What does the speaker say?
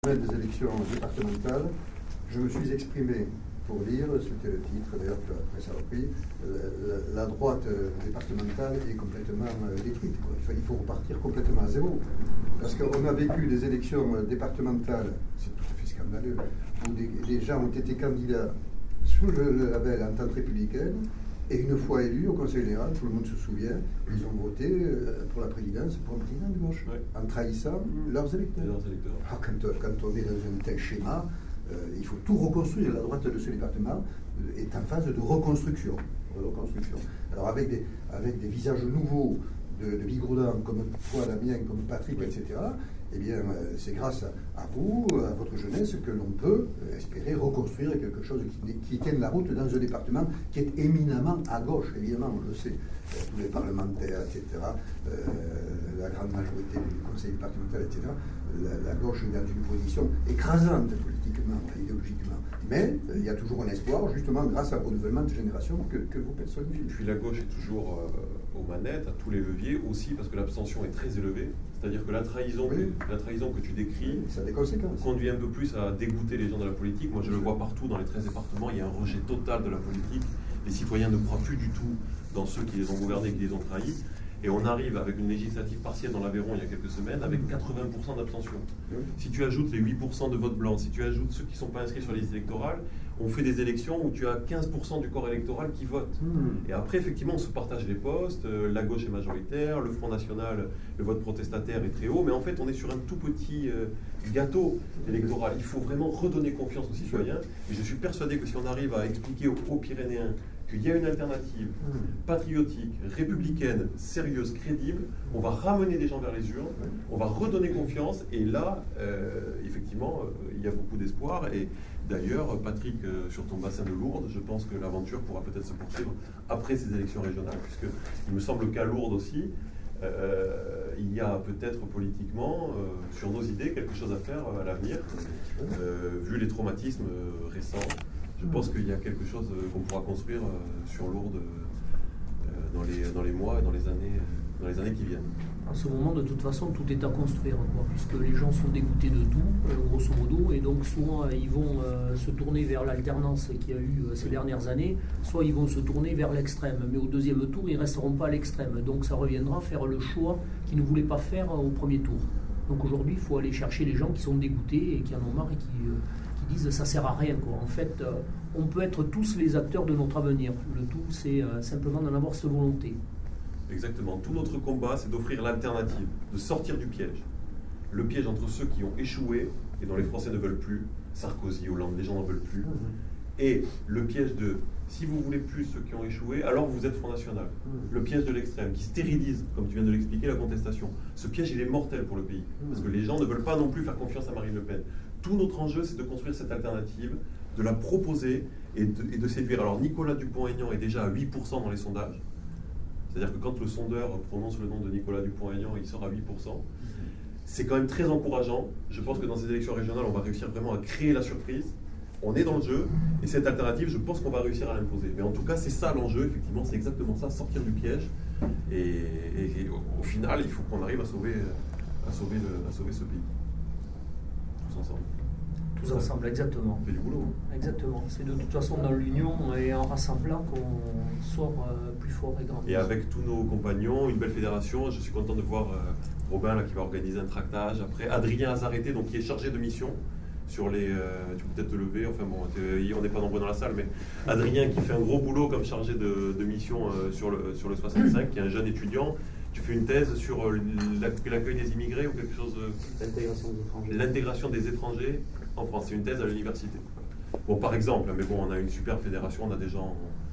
Des élections départementales, je me suis exprimé pour dire, c'était le titre d'ailleurs que la presse a repris, la droite départementale est complètement détruite. Il faut repartir complètement à zéro. Parce qu'on a vécu des élections départementales, c'est tout à fait scandaleux, où des gens ont été candidats sous le label Entente républicaine, et une fois élus au Conseil général, tout le monde se souvient, ils ont voté pour la présidence, pour un président de gauche, en trahissant leurs électeurs. Alors, quand on est dans un tel schéma, il faut tout reconstruire. La droite de ce département est en phase de reconstruction. Alors avec des visages nouveaux de bigoudins comme toi, Damien, comme Patrick, etc., eh bien, c'est grâce à vous, à votre jeunesse, que l'on peut espérer reconstruire quelque chose qui tienne la route dans un département qui est éminemment à gauche, évidemment, on le sait. Tous les parlementaires, etc., la grande majorité du conseil départemental, etc., la gauche est dans une position écrasante politiquement, idéologiquement. Mais il y a toujours un espoir, justement, grâce au renouvellement de génération que vous personnifiez. Puis la gauche est toujours aux manettes, à tous les leviers, aussi parce que l'abstention est très élevée. C'est-à-dire que la trahison que tu décris ça a des conséquences. Conduit un peu plus à dégoûter les gens de la politique. Moi, je le vois partout dans les 13 départements, il y a un rejet total de la politique. Les citoyens ne croient plus du tout dans ceux qui les ont gouvernés, qui les ont trahis. Et on arrive avec une législative partielle dans l'Aveyron il y a quelques semaines avec 80% d'abstention. Si tu ajoutes les 8% de vote blanc, si tu ajoutes ceux qui ne sont pas inscrits sur les listes électorales, on fait des élections où tu as 15% du corps électoral qui vote. Et après, effectivement, on se partage les postes, la gauche est majoritaire, le Front National, le vote protestataire est très haut, mais en fait, on est sur un tout petit gâteau électoral. Il faut vraiment redonner confiance aux citoyens. Et je suis persuadé que si on arrive à expliquer aux Pyrénéens qu'il y a une alternative patriotique, républicaine, sérieuse, crédible, on va ramener des gens vers les urnes, on va redonner confiance, et là, effectivement, il y a beaucoup d'espoir. Et d'ailleurs, Patrick, sur ton bassin de Lourdes, je pense que l'aventure pourra peut-être se poursuivre après ces élections régionales, puisqu'il me semble qu'à Lourdes aussi, il y a peut-être politiquement, sur nos idées, quelque chose à faire à l'avenir, vu les traumatismes récents. Je pense qu'il y a quelque chose qu'on pourra construire sur Lourdes dans les mois et dans les années qui viennent. En ce moment, de toute façon, tout est à construire, puisque les gens sont dégoûtés de tout, grosso modo, et donc soit ils vont se tourner vers l'alternance qu'il y a eu ces dernières années, soit ils vont se tourner vers l'extrême. Mais au deuxième tour, ils ne resteront pas à l'extrême. Donc ça reviendra à faire le choix qu'ils ne voulaient pas faire au premier tour. Donc aujourd'hui, il faut aller chercher les gens qui sont dégoûtés et qui en ont marre et qui disent ça sert à rien, quoi. En fait, on peut être tous les acteurs de notre avenir. Le tout, c'est simplement d'en avoir cette volonté. Exactement. Tout notre combat, c'est d'offrir l'alternative, de sortir du piège. Le piège entre ceux qui ont échoué et dont les Français ne veulent plus, Sarkozy, Hollande, les gens n'en veulent plus, et le piège de si vous voulez plus ceux qui ont échoué, alors vous êtes Front National. Le piège de l'extrême qui stérilise, comme tu viens de l'expliquer, la contestation. Ce piège, il est mortel pour le pays, parce que les gens ne veulent pas non plus faire confiance à Marine Le Pen. Tout notre enjeu, c'est de construire cette alternative, de la proposer et de séduire. Alors Nicolas Dupont-Aignan est déjà à 8% dans les sondages. C'est-à-dire que quand le sondeur prononce le nom de Nicolas Dupont-Aignan, il sort à 8%. C'est quand même très encourageant. Je pense que dans ces élections régionales, on va réussir vraiment à créer la surprise. On est dans le jeu, et cette alternative, je pense qu'on va réussir à l'imposer. Mais en tout cas, c'est ça l'enjeu, effectivement, c'est exactement ça, sortir du piège. Et au final, il faut qu'on arrive à sauver ce pays. Tous ensemble. Tous ensemble, exactement. On fait du boulot. Exactement. C'est de toute façon dans l'union et en rassemblant qu'on sort plus fort et grand. Et avec tous nos compagnons, une belle fédération. Je suis content de voir Robin là, qui va organiser un tractage. Après, Adrien Azarete, donc qui est chargé de mission sur les. Tu peux peut-être te lever. Enfin bon, on n'est pas nombreux dans la salle, mais Adrien qui fait un gros boulot comme chargé de mission sur le 65, qui est un jeune étudiant. Tu fais une thèse sur l'accueil des immigrés ou quelque chose. L'intégration des étrangers en France. C'est une thèse à l'université. Bon, par exemple, mais bon, on a une super fédération, on a des gens